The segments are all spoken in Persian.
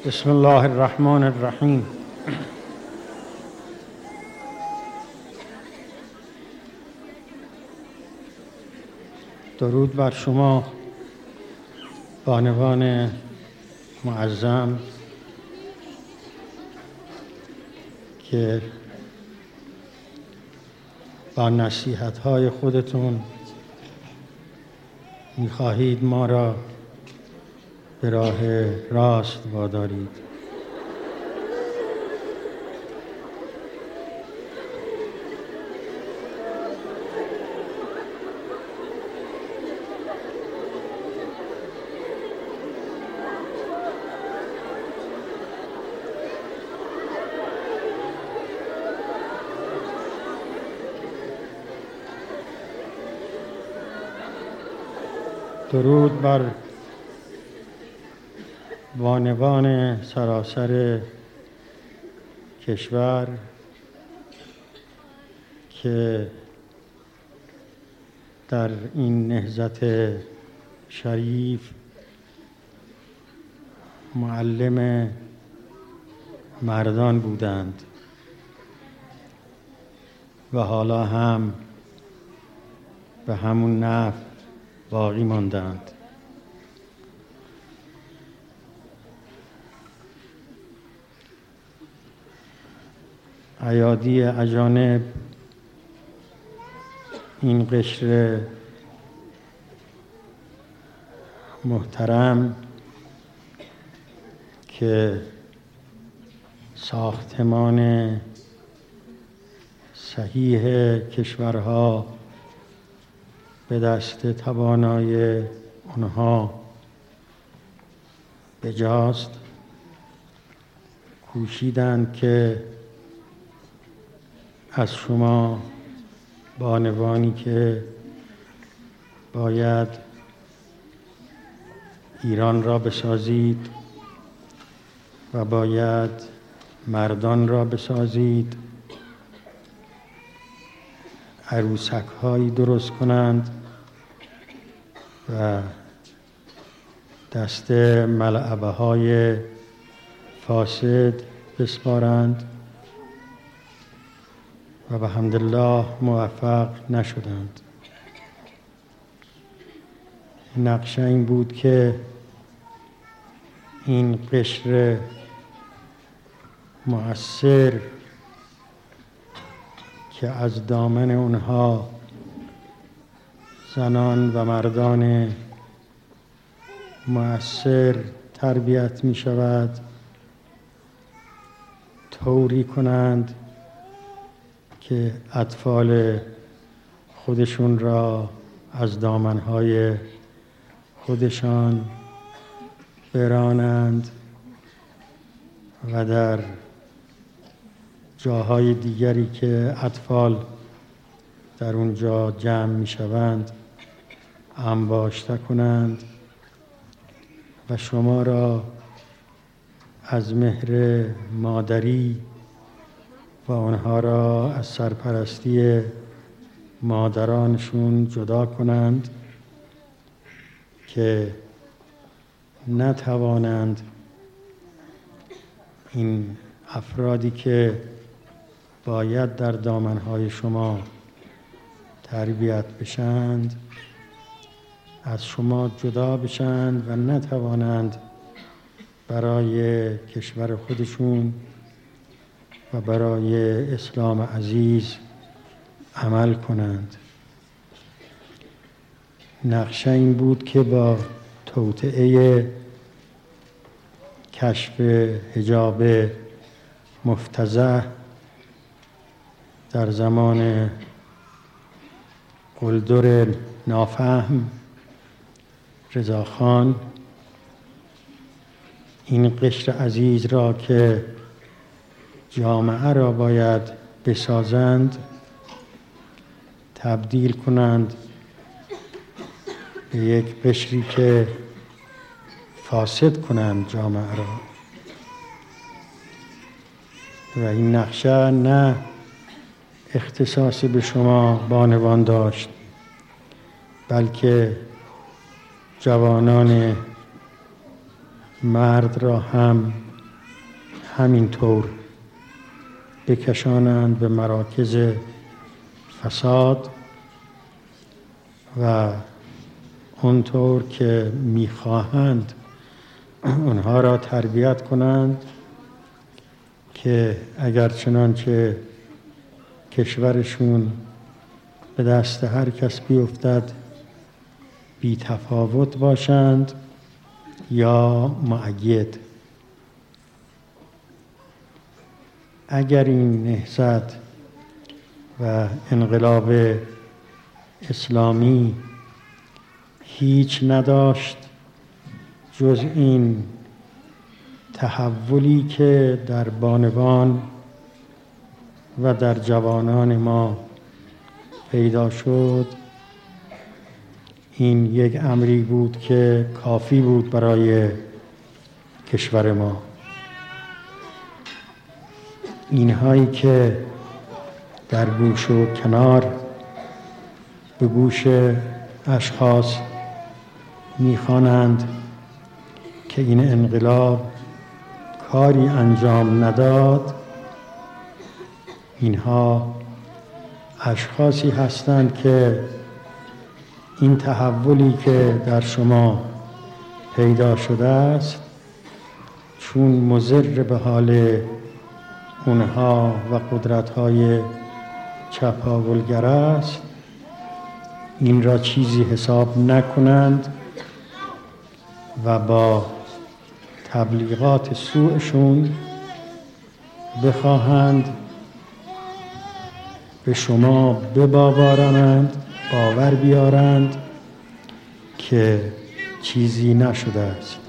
بسم الله الرحمن الرحیم. درود بر شما بانوان معظم که با نصیحت‌های خودتون می‌خواهید ما را به راه راست وادارید. درود بر بانوان سراسر کشور که در این نهضت شریف معلم مردان بودند و حالا هم به همون نحو باقی ماندند. ایادی اجانب این قشر محترم که ساختمان صحیح کشورها به دست توانای آنها بجاست، کوشیدند که از شما بانوانی که باید ایران را بسازید و باید مردان را بسازید، عروسک هایی درست کنند و دست ملعبه های فاسد بسپارند و به حمدالله موفق نشدند. نقشه این بود که این قشر مؤثر که از دامن اونها زنان و مردان مؤثر تربیت می شود، طوری کنند که اطفال خودشون را از دامنهای خودشان برانند و در جاهای دیگری که اطفال در اونجا جمع می شوند انباشته کنند و شما را از مهر مادری و آنها را از سرپرستی مادرانشون جدا کنند که نتوانند این افرادی که باید در دامنهای شما تربیت بشند از شما جدا بشند و نتوانند برای کشور خودشون و برای اسلام عزیز عمل کنند. نقشه این بود که با توطئه کشف حجاب مفتضح در زمان قلدر نافهم رضاخان این قشر عزیز را که جامعه را باید بسازند تبدیل کنند به یک قشری که فاسد کنند جامعه را. و این نقشه نه اختصاص به شما بانوان داشت، بلکه جوانان مرد را هم همینطور بکشانند به مراکز فساد و اونطور که میخواهند اونها را تربیت کنند که اگر چنانچه کشورشون به دست هر کس بیفتد بی تفاوت باشند یا مؤید. اگر این نهضت و انقلاب اسلامی هیچ نداشت جز این تحولی که در بانوان و در جوانان ما پیدا شد، این یک امری بود که کافی بود برای کشور ما. اینهایی که در گوش و کنار به گوش اشخاص میخوانند که این انقلاب کاری انجام نداد، اینها اشخاصی هستند که این تحولی که در شما پیدا شده است چون مضر به حال اونها و قدرت‌های چپاولگر است، این را چیزی حساب نکنند و با تبلیغات سوءشون بخواهند به شما بباورانند، باور بیارند که چیزی نشده است.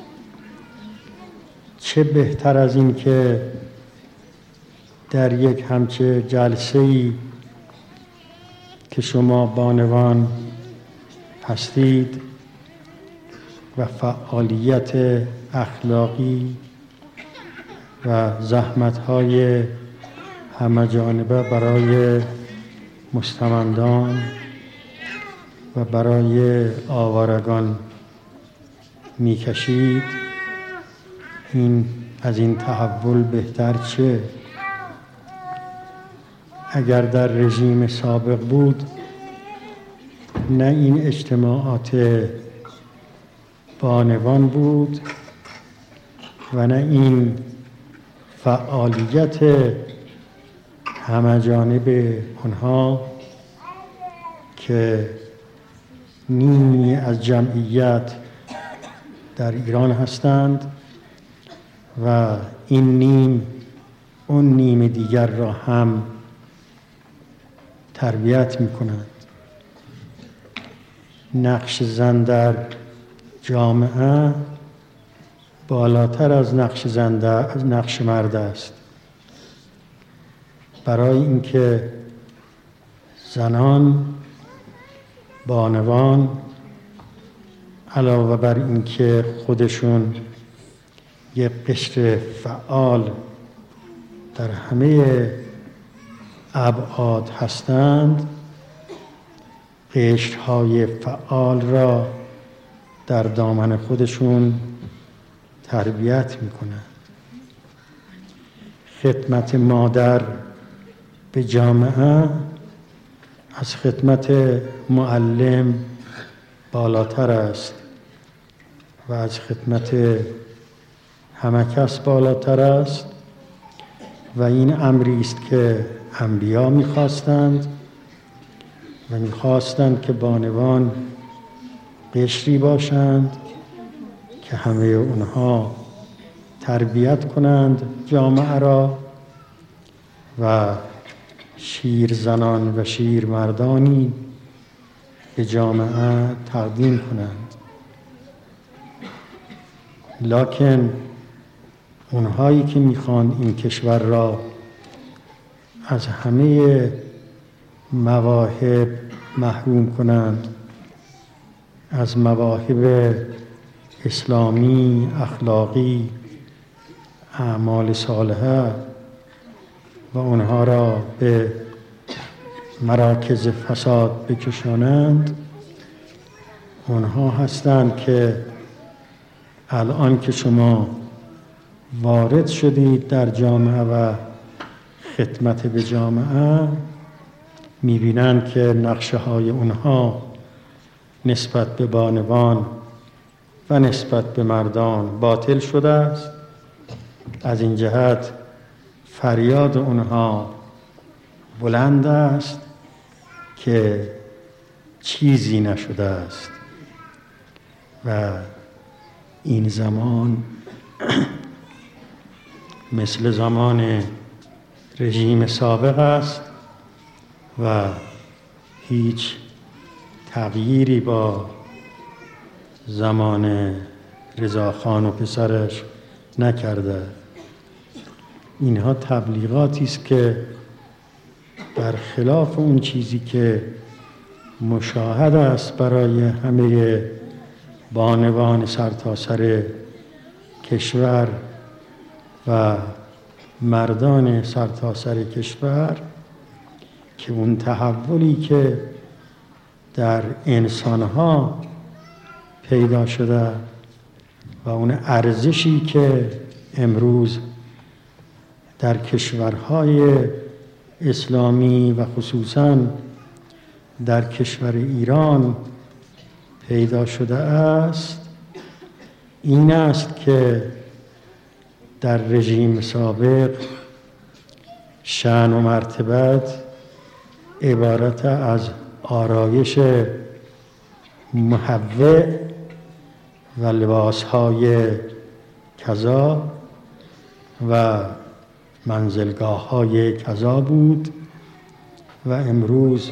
چه بهتر از این که در یک همچه جلسه‌ای که شما بانوان هستید و فعالیت اخلاقی و زحمت‌های همه‌جانبه برای مستمندان و برای آوارگان می‌کشید، این از این تحول بهتر چه؟ اگر در رژیم سابق بود نه این اجتماعات بانوان بود و نه این فعالیت همه جانب آنها که نیمی از جمعیت در ایران هستند و این نیم اون نیم دیگر را هم تربیت می کنند. نقش زن در جامعه بالاتر از نقش مرد است، برای اینکه زنان بانوان علاوه بر اینکه خودشون یک قشر فعال در همه ابعاد هستند، قشرهای فعال را در دامن خودشون تربیت میکنند. خدمت مادر به جامعه از خدمت معلم بالاتر است و از خدمت همه کس بالاتر است و این امری است که انبیا می‌خواستند و می‌خواستند که بانوان قشری باشند که همه اونها تربیت کنند جامعه را و شیر زنان و شیر مردانی به جامعه تقدیم کنند. لکن اونهایی که میخوان این کشور را از همه مواهب محروم کنند، از مواهب اسلامی، اخلاقی، اعمال صالحه و اونها را به مراکز فساد بکشانند، اونها هستند که الان که شما وارد شدید در جامعه و خدمت به جامعه، می‌بینند که نقشه‌های اونها نسبت به بانوان و نسبت به مردان باطل شده است. از این جهت فریاد اونها بلند است که چیزی نشده است و این زمان مثل زمان رژیم سابق است و هیچ تغییری با زمان رضاخان و پسرش نکرده. اینها تبلیغاتی است که برخلاف اون چیزی که مشاهد است برای همه بانوان سرتاسر کشور و مردان سرتاسر کشور، که اون تحولی که در انسانها پیدا شده و اون ارزشی که امروز در کشورهای اسلامی و خصوصاً در کشور ایران پیدا شده است، این است که در رژیم سابق شأن و مرتبت عبارت از آرایش محوع و لباسهای کذا و منزلگاه‌های کذا بود و امروز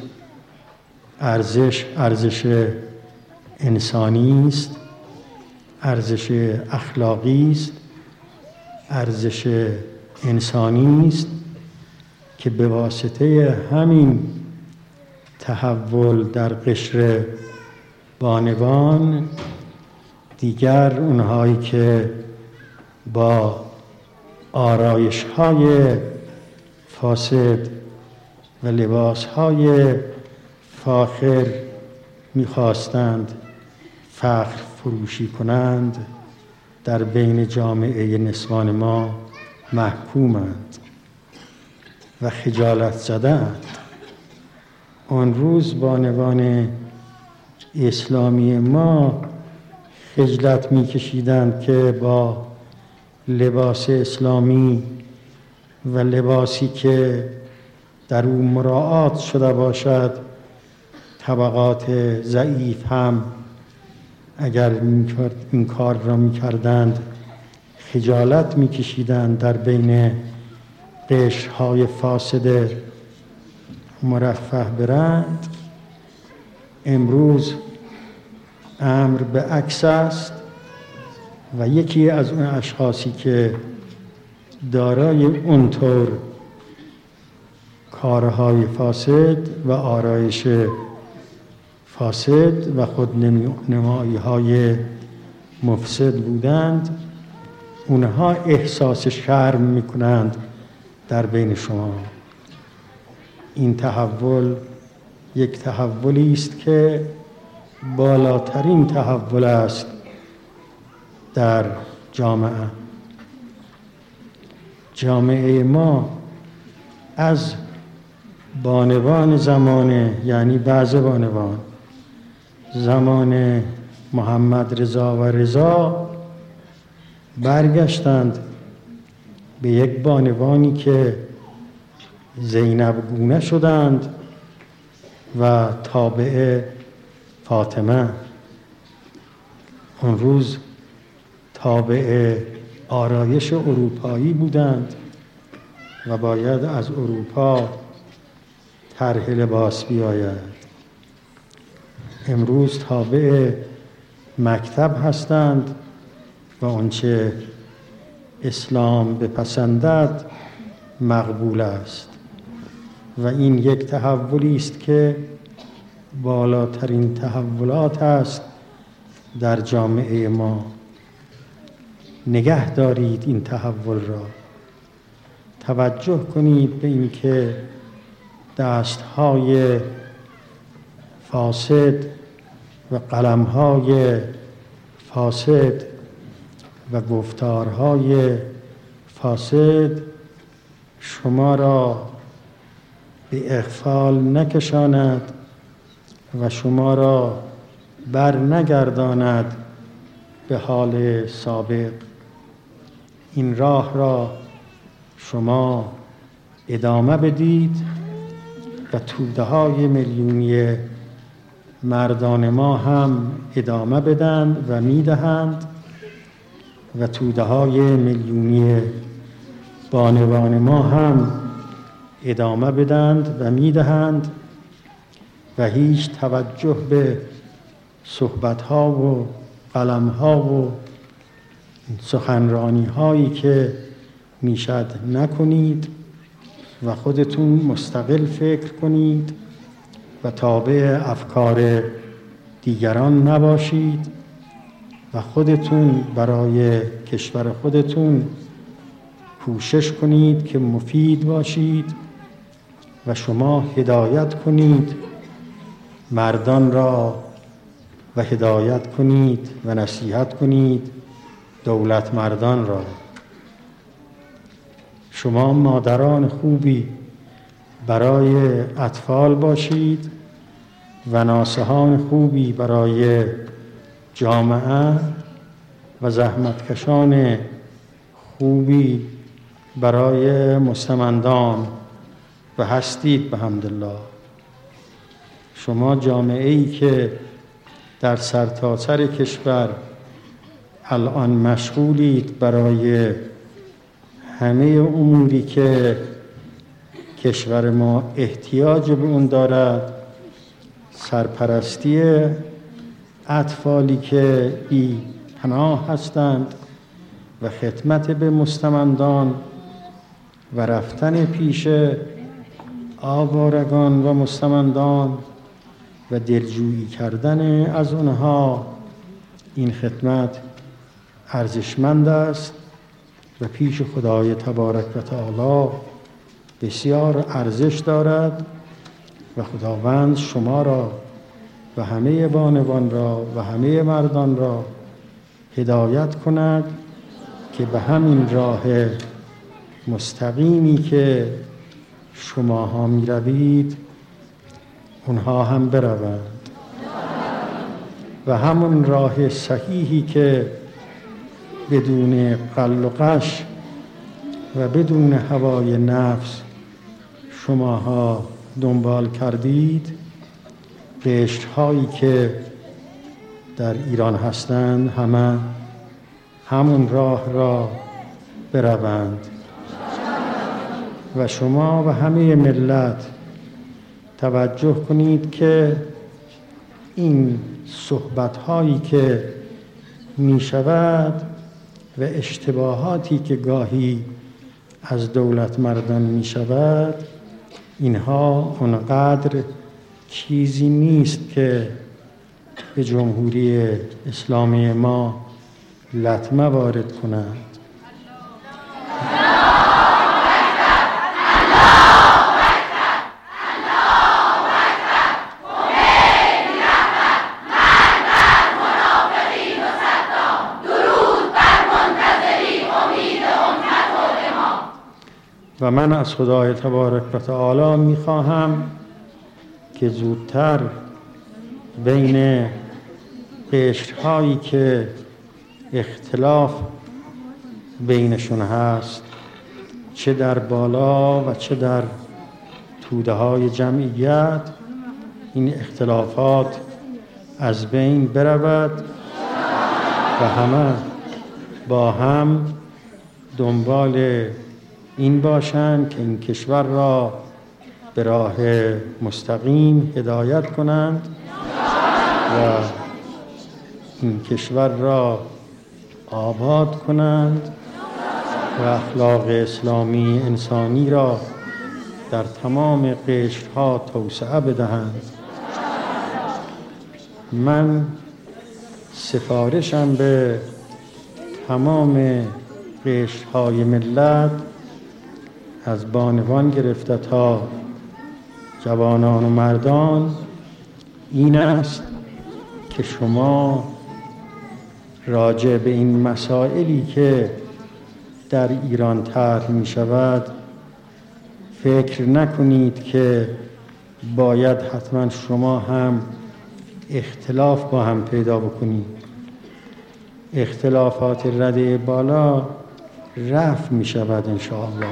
ارزش انسانی است، ارزش اخلاقی است، ارزش انسانی است که به واسطه همین تحول در قشر بانوان دیگر اونهایی که با آرایش‌های فاسد و لباس‌های فاخر می‌خواستند فخر فروشی کنند، در بین جامعه نسوان ما محکومند و خجالت زدند. آن روز بانوان اسلامی ما خجلت می‌کشیدند که با لباس اسلامی و لباسی که در او مراعات شده باشد، طبقات ضعیف هم اگر این کار را می‌کردند خجالت می‌کشیدند در بین قشرهای فاسد مرفه برند. امروز امر به عکس است و یکی از اون اشخاصی که دارای اونطور کارهای فاسد و آرایش فاسد و خودنمایی‌های مفسد بودند، اونها احساس شرم می‌کنند در بین شما. این تحول یک تحولی است که بالاترین تحول است در جامعه. جامعه ما از بانوان زمانه، یعنی بعض بانوان زمان محمد رضا و رضا، برگشتند به یک بانوانی که زینب گونه شدند و تابع فاطمه. اون روز تابع آرایش اروپایی بودند و باید از اروپا طرح لباس بیاید. امروز تابع مکتب هستند و آنچه اسلام بپسندد مقبول است و این یک تحولی است که بالاترین تحولات است در جامعه ما. نگه دارید این تحول را، توجه کنید به این که دستهای فاسد و قلمهای فاسد و گفتارهای فاسد شما را به اغفال نکشاند و شما را بر نگرداند به حال سابق. این راه را شما ادامه بدید و توده های میلیونی مردان ما هم ادامه بدند و میدهند و توده های میلیونی بانوان ما هم ادامه بدند و میدهند و هیچ توجه به صحبت‌ها و قلم‌ها و سخنرانی‌هایی که میشد نکنید و خودتون مستقل فکر کنید و تابع افکار دیگران نباشید و خودتون برای کشور خودتون کوشش کنید که مفید باشید و شما هدایت کنید مردان را و هدایت کنید و نصیحت کنید دولت مردان را. شما مادران خوبی برای اطفال باشید و ناصحان خوبی برای جامعه و زحمتکشان خوبی برای مستمندان و هستید بحمدالله. شما جامعه‌ای که در سرتاسر کشور الان مشغولید برای همه اموری که کشور ما احتیاج به اون دارد، سرپرستی اطفالی که بی پناه هستند و خدمت به مستمندان و رفتن پیش آوارگان و مستمندان و دلجویی کردن از اونها، این خدمت ارزشمند است و پیش خدای تبارک و تعالی بسیار ارزش دارد و خداوند شما را و همه بانوان را و همه مردان را هدایت کند که به همین راه مستقیمی که شماها می روید اونها هم بروند و همون راه صحیحی که بدون قل و قش و بدون هوای نفس شماها دنبال کردید، قشرهایی که در ایران هستند همون راه را بروند و شما و همه ملت توجه کنید که این صحبت‌هایی که می شود و اشتباهاتی که گاهی از دولت مردان می شود، اینها اونقدر چیزی نیست که به جمهوری اسلامی ما لطمه وارد کنند. و من از خدای تبارک و تعالی میخواهم که زودتر بین قشرهایی که اختلاف بینشون هست، چه در بالا و چه در توده های جمعیت، این اختلافات از بین برود و همه با هم دنبال این باشند که این کشور را به راه مستقیم هدایت کنند و این کشور را آباد کنند و اخلاق اسلامی انسانی را در تمام قشرها توسعه بدهند. من سفارشم به تمام قشرهای ملت، از بانوان گرفته تا جوانان و مردان، این است که شما راجع به این مسائلی که در ایران طرح می شود فکر نکنید که باید حتما شما هم اختلاف با هم پیدا بکنید. اختلافات رده بالا رفع می شود انشاءالله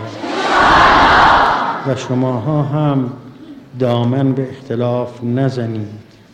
و شماها هم دامن به اختلاف نزنید.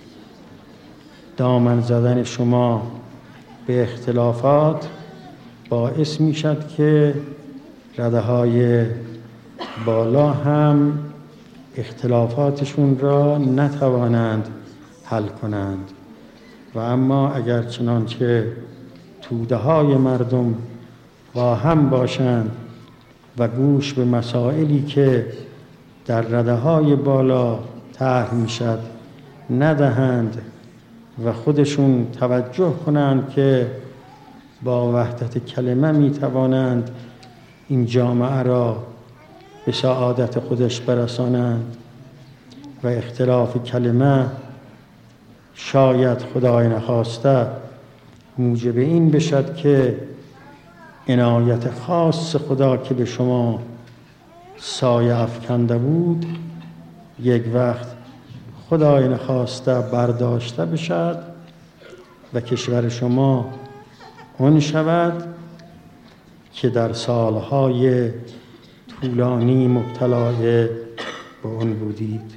دامن زدن شما به اختلافات باعث می شد که رده های بالا هم اختلافاتشون را نتوانند حل کنند و اما اگر چنانچه توده های مردم با هم باشند و گوش به مسائلی که در رده های بالا طرح می شد ندهند و خودشون توجه کنند که با وحدت کلمه می توانند این جامعه را به سعادت خودش برسانند و اختلاف کلمه شاید خدای نخواسته موجب این بشد که عنایت خاص خدا که به شما سایه افکنده بود یک وقت خدای نخواسته برداشته بشد و کشور شما اون شود که در سالهای طولانی مبتلا به اون بودید.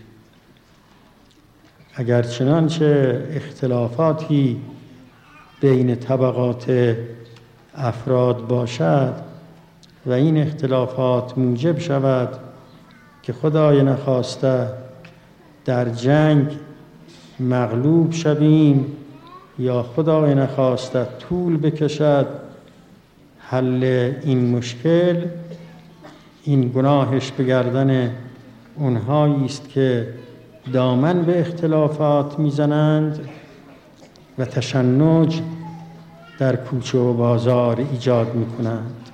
اگر چنانچه اختلافاتی بین طبقات افراد باشد و این اختلافات موجب شود که خدای نخواسته در جنگ مغلوب شویم یا خدای نخواسته طول بکشد حل این مشکل، این گناهش به گردن اونهایی است که دامن به اختلافات میزنند و تشنج در کوچه و بازار ایجاد میکنند.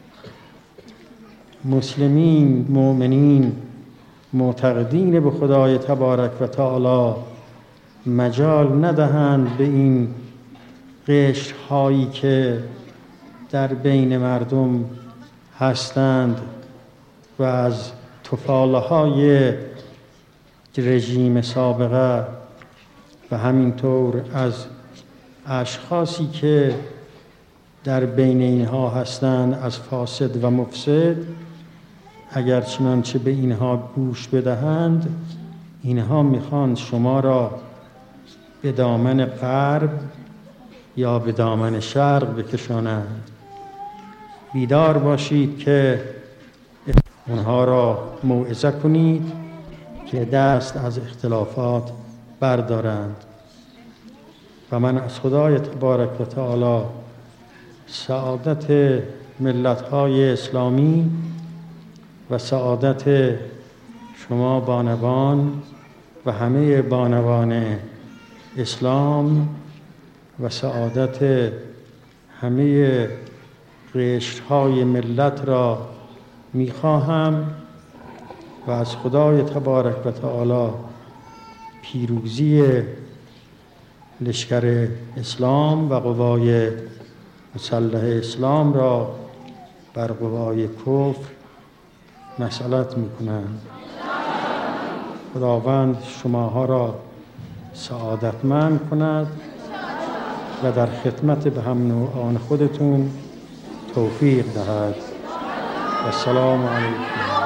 مسلمین، مؤمنین، معتقدین به خدای تبارک و تعالی مجال ندهند به این قشرهایی که در بین مردم هستند و از تفاله‌های رژیم سابقه و همینطور از اشخاصی که در بین اینها هستند از فاسد و مفسد، اگر چنانچه به اینها گوش بدهند اینها میخواند شما را به دامن غرب یا به دامن شرق بکشانند. بیدار باشید که اونها را موعظه کنید که دست از اختلافات بردارند. و من از خدای تبارک و تعالی سعادت ملت‌های اسلامی و سعادت شما بانوان و همه بانوان اسلام و سعادت همه قشرهای ملت را میخواهم و از خدای تبارک و تعالی پیروزی لشکر اسلام و قوای مسلح اسلام را بر قوای کفر مسئلت میکنم. خداوند شماها را سعادتمند کند و در خدمت به هم نوعان خودتون توفیق دهد. و السلام علیکم.